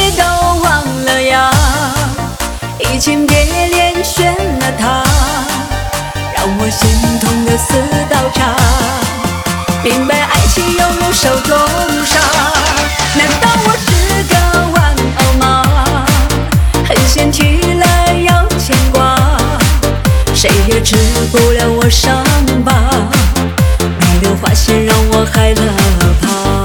你都忘了呀？移情别恋选了他，让我心痛的似刀叉。明白爱情犹如手中沙，难道我是个玩偶吗？狠心提了要牵挂，谁也治不了我伤疤。你的花线让我害了怕。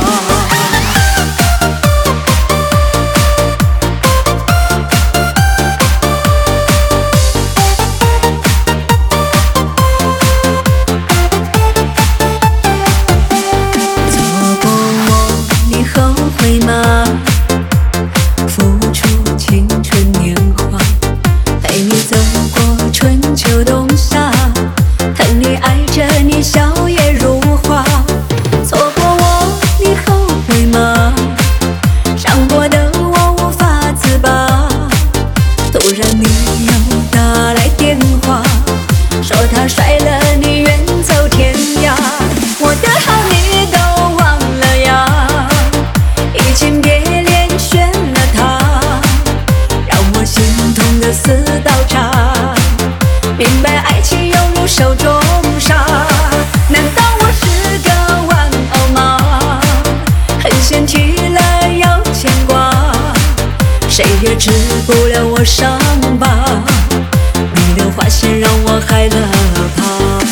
笑靥如花，错过我，你后悔吗？伤过的我无法自拔。突然你又打来电话，说他甩了你远走天涯。我的好你都忘了呀？移情别恋选了他，让我心痛的似刀叉。明白爱情犹如手中沙。难道我是个玩偶吗？狠心提了要牵挂，谁也治不了我伤疤。你的花线让我害了怕。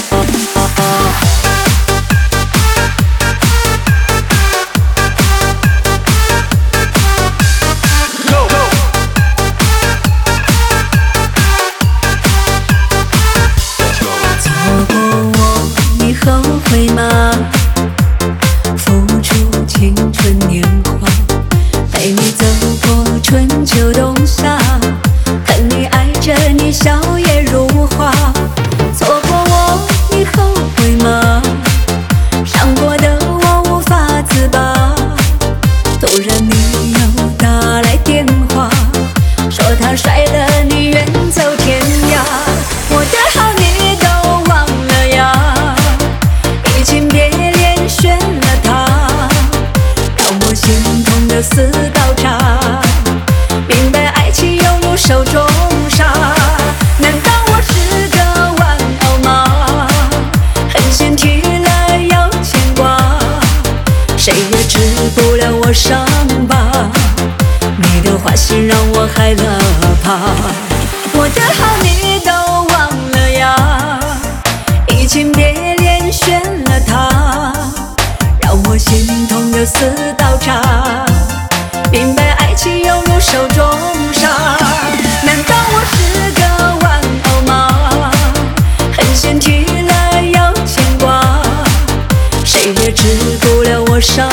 后悔吗？付出青春年华，陪你走过春秋冬夏，看你爱着你笑靥如花。错过我，你后悔吗？伤过的我无法自拔。突然你又打来电话，说他甩了你远走天涯。我的好你都忘了呀？移情别恋选了他，让我心痛的似刀叉。明白爱情犹如手中沙，难道我是个玩偶吗？狠心提了要牵挂，谁也治不了我伤疤。你的花心让我害了怕。我的好你都忘了呀？移情别恋选了他，让我心痛的似刀叉。明白爱情犹如手中沙，难道我是个玩偶吗？狠心提了要牵挂，谁也治不了我伤